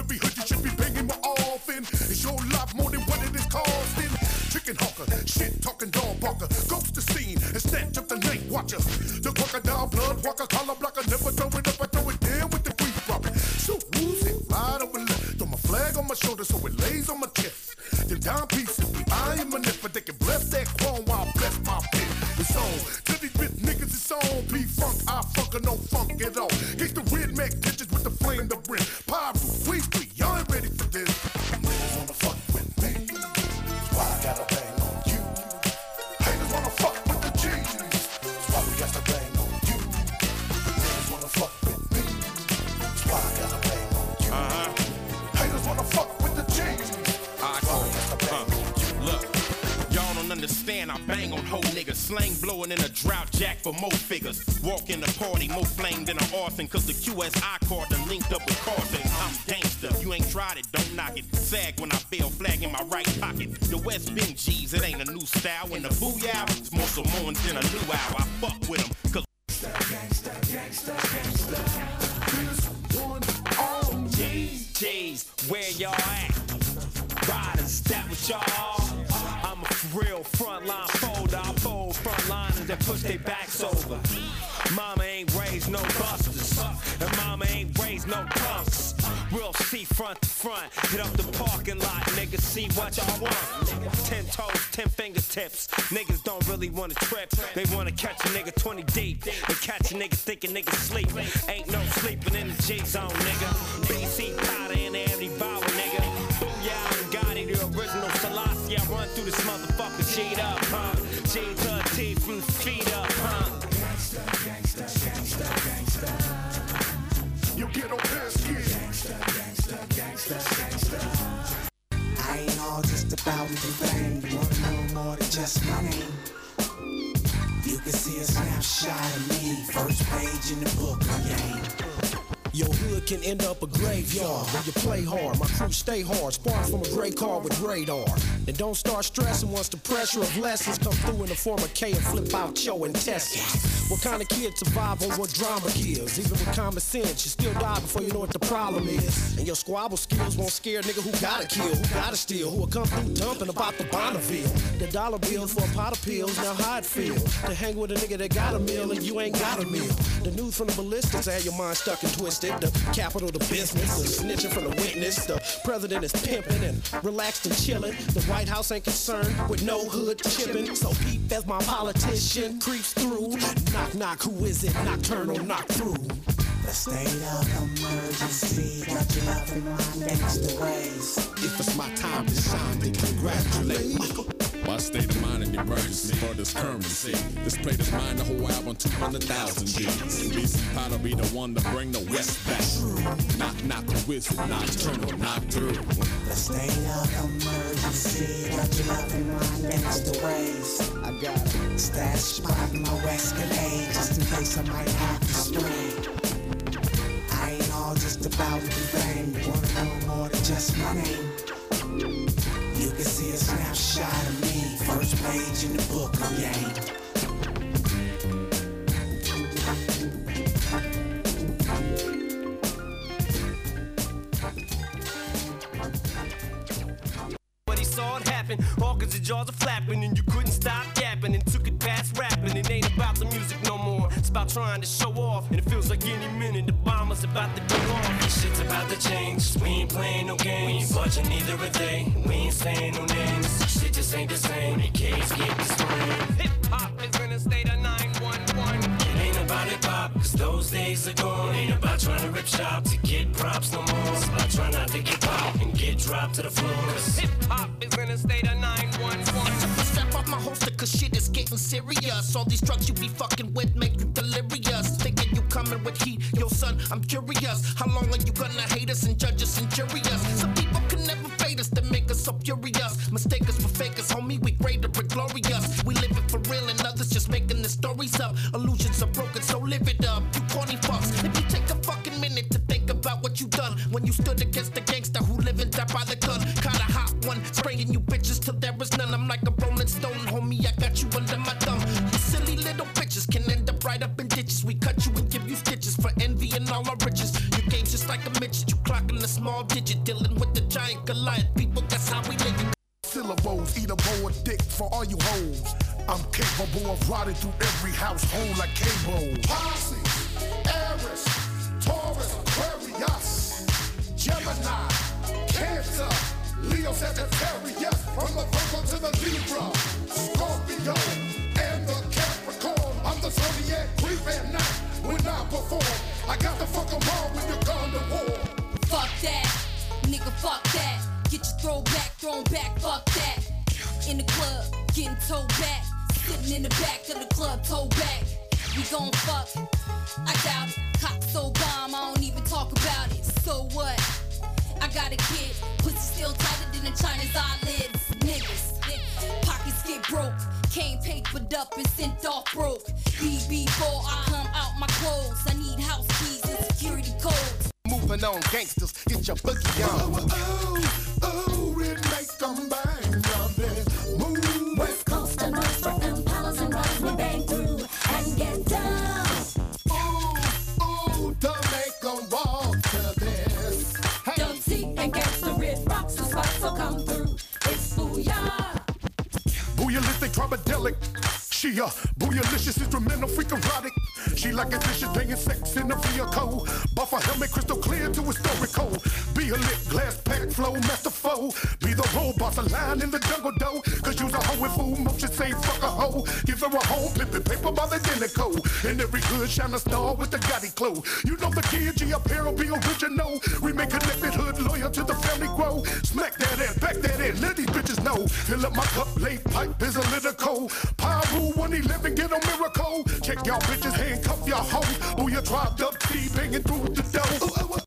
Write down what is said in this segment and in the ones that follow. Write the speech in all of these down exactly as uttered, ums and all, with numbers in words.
every hood you should be banging more often. It's your life more than what it is costing. Chicken hawker, shit talking dog barker, ghost the scene and snatch up the night watcher. The crocodile blood walker, collar blocker, never throw it up, I throw it down with the free profit. So who's it? Right over left, throw my flag on my shoulder so it lays on my chest. Them dime pieces, I am a nipper, they can bless that chrome while I bless my pit. It's on, to these bitch niggas it's on. P-Funk, I funk or no funk at all. Get the red Mac bitches with the flame to brim. Pyro, squeeze, squeeze, y'all ain't ready for this. Niggas wanna fuck with me, that's why I gotta bang on you. Haters wanna fuck with the G's, that's why we got to bang on you. Niggas wanna fuck with me, that's why I gotta bang on you. Uh-huh. Haters wanna fuck with the G's, that's why we got to bang on you. Look, y'all don't understand, I bang on whole niggas. Slang blowing in a drought jack for more figures. Walk in the party, more flame than an orphan. Cause the Q S I card done linked up with Carson. I'm gangster, you ain't tried it, don't knock it. Sag when I feel flag in my right pocket. The West been G's, it ain't a new style. When the booyah, it's more Samoans than a luau. I fuck with them, cause gangsta, gangsta, gangsta. This one on G's. G's, where y'all at? Riders, that was y'all. I'm a real frontline folder. I fold frontliners that push their backs over. Mama ain't raised no busters, and mama ain't raised no punks. We'll see front to front. Hit up the parking lot, niggas see what y'all want. Ten toes, ten fingertips. Niggas don't really wanna trip. They wanna catch a nigga twenty deep. They catch a nigga thinking niggas sleep. Ain't no sleeping in the G zone, nigga. B C powder in there, every vowel, nigga. Booyah and Gotti, the original Selassie. I run through this motherfucker, G'd up, huh? G to a T from the feet up, huh? Gangsta, gangsta, gangsta, gangsta. You get on this kid. Gangsta, gangsta, gangsta, gangsta. I ain't all just about the fame. You wanna know more than just my name? You can see a snapshot of me, first page in the book of game. Your hood can end up a graveyard when you play hard. My crew stay hard, spark from a gray car with radar. And don't start stressing once the pressure of lessons come through in the form of K and flip out your intestines. What kind of kid survive on what drama kills? Even with common sense, you still die before you know what the problem is. And your squabble skills won't scare a nigga who gotta kill, who gotta steal, who'll come through dumping about the Bonneville. The dollar bill for a pot of pills, now how it feel to hang with a nigga that got a meal and you ain't got a meal. The news from the ballistics had your mind stuck and twisted. The capital, the business, the snitching from the witness. The president is pimping and relaxed and chilling. The White House ain't concerned with no hood chipping. So peep as my politician creeps through. Knock, knock, who is it? Nocturnal, knock through. The state of emergency got you loving my gangsta ways. If it's my time to shine, then congratulate. My state of mind in emergency for this currency. This plate is mine, the whole album, two hundred thousand G's. B C Potter be the one to bring the West back. Knock, knock, who is it? Nocturnal, knock through. The state of emergency got you loving my gangsta ways. I got a stash spot in my Escalade just in case I might have to stray. I ain't all just about the fame. You wanna know more than just my name? You can see a snapshot of me, first page in the book of game. But he saw it happen, all cause the jaws are flapping and you couldn't stop yapping and took it past rapping. It ain't about the music no more, it's about trying to show off. And it feels like any minute the bomber's about to go off. This shit's about to change, we ain't playing no games. We ain't budging neither are they, we ain't saying no names. Shit just ain't the same, the kids get disclaimed. Hip-hop is in a state of nine one one. It ain't about hip-hop, cause those days are gone. It ain't about trying to rip shop to get props no more. It's about trying not to get popped and get dropped to the floor. Hip-hop is in a state of nine one one. Strap off my holster cause shit is getting serious. All these drugs you be fucking with make you delirious. Thinking you coming with heat, yo son, I'm curious. How long are you gonna hate us and judge us and jury us? Some people can never fade us, they make us so furious. Mistake us for fakers, homie, we greater and glorious. We live it for real and others just making the stories up. Illusions are broken, so live it up, you corny fucks. If you take a fucking minute to think about what you done when you stood against the gangster who live and die by the gun. Kinda hot one, spraying you bitches till there is none. I'm like a rolling stone, homie, I got you under my thumb. You silly little bitches can end up right up in ditches. We cut you and give you stitches for envy and all our riches. Your game's just like a midget, you clocking the smile. small digit, dealing with the giant Goliath people. That's how we live. Syllables, eat a bowl of dick for all you hoes. I'm capable of riding through every household like cable. Posse, Aries, Taurus, Aquarius, Gemini, Cancer, Leo, Sagittarius, from the Virgo to the Libra, Scorpio, and the Capricorn. I'm the zodiac creep at night when I perform. I got to fuck 'em all when you're gone to war. Fuck that, nigga, fuck that. Get your throw back, thrown back, fuck that. In the club, getting towed back. Sitting in the back of the club, towed back. We gon' fuck, I doubt it. Cock so bomb, I don't even talk about it. So what? I got a kid, pussy still tighter than the China's eyelids. Niggas, pockets get broke. Came papered up and sent off broke. B before I come out my clothes, I need house keys and security codes. Moving on, gangsters, get your boogie on. Oh, oh, oh, it make them bang, y'all move. West Coast and North for Impalas and Rise, we bang through and get down. Ooh, ooh, to make them walk to this. Hey. Don't see and gangsta red rocks the spot, so come through. It's Booyah. Booyalistic, tribadelic. She a bouyalicious, instrumental, freak erotic. She like a dishes, banging sex in the vehicle. Buffer helmet, crystal clear to historical. Be a lit glass pack flow, master foe. Be the robot, a line in the jungle dough. Cause you's a hoe with full motion, say fuck a hoe. Give her a home, pimpin' paper by the Denico. And every good shine a star with the Gotti glow. You know the kid, G apparel be original. We make connected hood, loyal to the family grow. Smack that ass, back that in, let these bitches know. Fill up my cup, late pipe is a little cold. Power one eleven, get a miracle. Check y'all bitches, handcuff y'all hoes. Who you tried up, T banging through the door.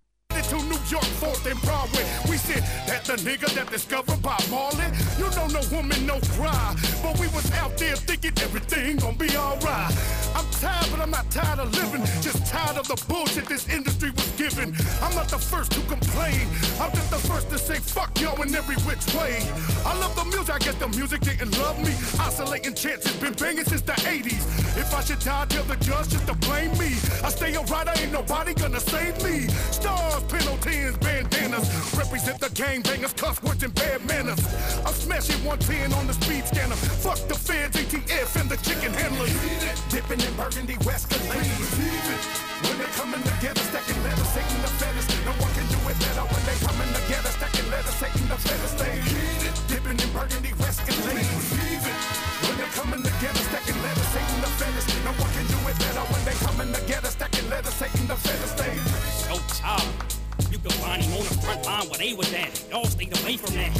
To New York, fourth and Broadway. We said that the nigga that discovered Bob Marley. You know no woman, no cry. But we was out there thinking everything gon' be alright. I'm tired, but I'm not tired of living. Just tired of the bullshit this industry was giving. I'm not the first to complain. I'm just the first to say fuck y'all in every which way. I love the music, I guess the music didn't love me. Oscillating chances, been banging since the eighties. If I should die, tell the judge just to blame me. I stay alright, I ain't nobody gonna save me. Stars, penalties, bandanas. Represent the gangbangers, cuss words and bad manners. I'm smashing one ten on the speed scanner. Fuck the feds, A T F and the chicken handlers. Dipping in burgundy, Wescalade. When they coming together, stacking letters, taking the feathers. No one can do it better when they coming together, stacking letters, taking the feathers. They dipping in burgundy, Wescalade. When they coming together, stacking letters, taking the feathers. No one can do it better when they coming together, stacking letters, taking the feathers. They so tired. You can find him on the front line where they was at. Y'all stayed away from that.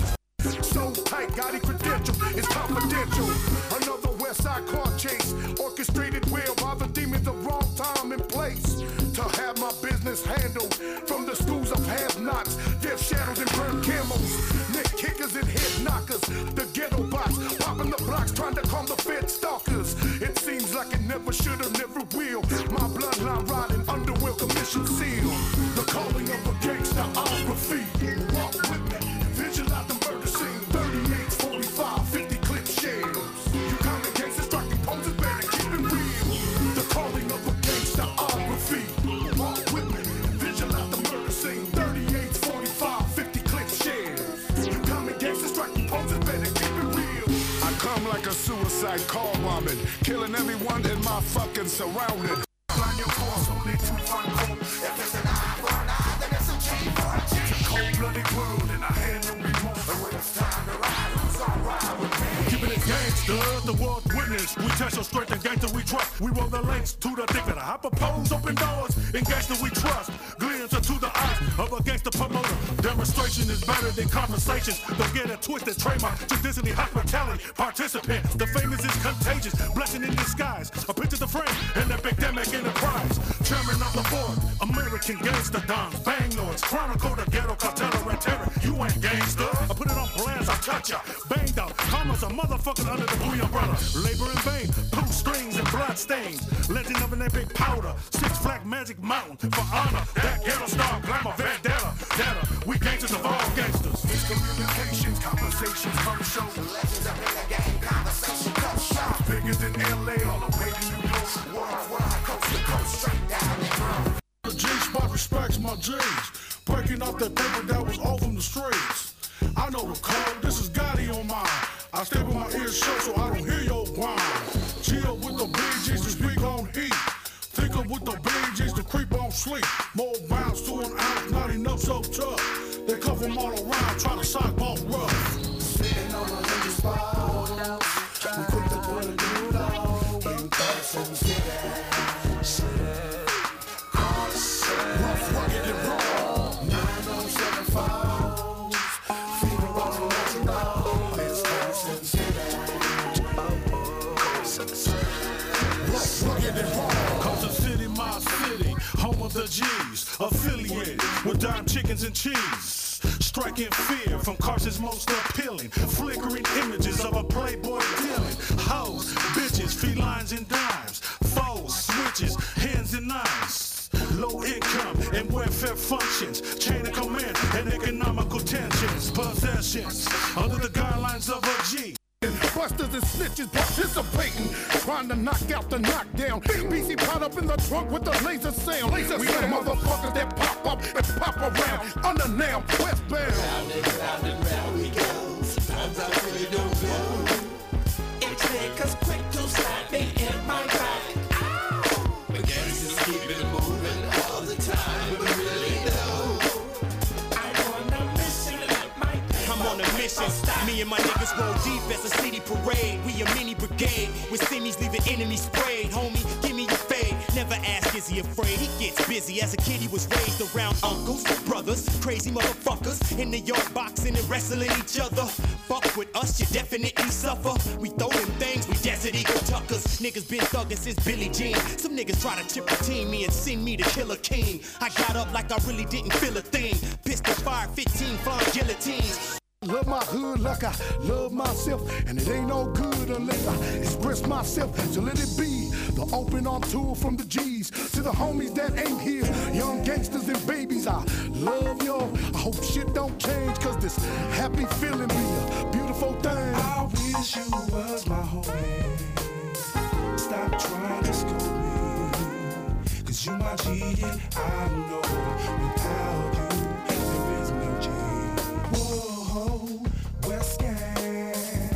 So tight, got it credential, it's confidential. Another West Side car chase, orchestrated well by the demons of wrong time and place. To have my business handled from the schools of have-nots, death shadows and burnt camels, neck kickers and head knockers, the ghetto bots, popping the blocks, trying to calm the fed stalkers. It seems like it never should've, never will. My bloodline riding underwear commission seal. The calling of a gangsterography. Walk with me, vigilante the murder scene. thirty-eight, forty-five, fifty clip shells. You common gangsters striking poses, better keep it real. The calling of a gangsterography. Walk with me, vigilante the murder scene. thirty-eight, forty-five, fifty clip shells. You common gangsters striking poses, better keep it real. I come like a suicide call bombing, killing everyone in my fucking surrounding. Find your course, only to find gold. If it's an eye for an eye, then it's a chain for a chain. It's a cold-blooded world, and I had no remorse. And when it's time to ride, who's gonna ride with me? Keeping it gangster, the world witness. We test your strength and gangster we trust. We roll the lengths to the dick that I propose. Open doors, in gangster we trust. Glimpse into the eyes of a gangster promoter. Demonstration is better than conversations. Don't get it twisted, trademark. Traditionally hospitality, participant. The famous is contagious, blessing in disguise. A picture the frame, and epidemic enterprise. Chairman of the board, American gangster dons, bang lords, chronicle the ghetto cartel and terror. You ain't gangster. I put it on blast, I touch ya. Banged out, karma's a motherfucker under the blue umbrella. Labor in vain, poo strings and blood stains. Legend of an epic powder, six flag magic mountain for honor. That ghetto star, glamour, vendetta, data. We gangsters of all gangsters. Miscommunications, conversations come show. The legends up in the game, conversation come show. Bigger than L A, all the way to New York. Worldwide, coast to coast, straight down the road. The G-Spot respects my G's. Break drinking off that paper that was off from the streets. I know the code, this is Gotti on mine. I stay with my ears shut so I don't hear your whine. Chill with the B Gs to speak on heat. Think of with the B Gs to creep on sleep. More rounds to an ounce, not enough so tough. They come from all around, trying to sock ball rough. Sitting on a hundred spot, we quick to put a dude on. In Carson City, rough, rugged, and raw. nine oh seven falls, fever on the legend of it's Carson City. Rough, rugged, and raw. Carson City, my city, home of the G's, affiliated with dime chickens and cheese. Striking fear from Carson's most appealing, flickering images of a playboy dealing. Hoes, bitches, felines and dimes, foes, switches, hands and knives. Low income and welfare functions, chain of command and economical tensions. Possessions under the guidelines of a G. Busters and snitches participating, trying to knock out the knockdown. B C caught up in the trunk with the laser sound. Laser we sound. The motherfuckers that pop up and pop around. Under now, westbound. Round and round and round we go. Sometimes I really don't know. It takes us quick to slap me in my back. Ow! The gangsters keep it moving all the time, but really no. I'm on a mission at my back. I'm on a mission. Me and my niggas roll deep as a city parade. We a mini brigade with semis leaving enemies sprayed. Homie, give me your fade. Never ask, is he afraid? He gets busy. As a kid, he was raised around uncles, brothers, crazy motherfuckers in the yard boxing and wrestling each other. Fuck with us, you definitely suffer. We throw them things, we Desert Eagle Tuckers. Niggas been thugging since Billie Jean. Some niggas try to triple team me and send me to Killer King. I got up like I really didn't feel a thing. Pistol fire, fifteen flying guillotines. Love my hood like I love myself, and it ain't no good unless I express myself. So let it be the open arm tour from the G's to the homies that ain't here, young gangsters and babies. I love y'all. I hope shit don't change, cause this happy feeling be a beautiful thing. I wish you was my homie. Stop trying to scold me, cause you my G and I know without you there is no G. Whoa, West Gang.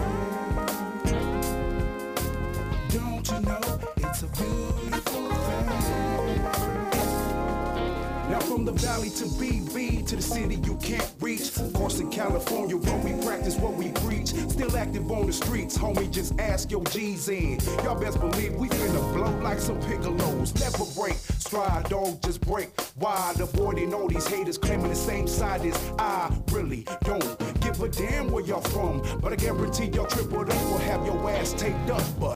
Don't you know it's a beautiful thing? Now from the valley to B B to the city you can't reach. Of course in California where we practice what we preach. Still active on the streets, homie, just ask your G's in. Y'all best believe we finna blow like some piccolos. Never break, stride, don't just break. Wide, avoiding all these haters claiming the same side as I really don't give a damn where y'all from. But I guarantee y'all triple up will have your ass taped up. But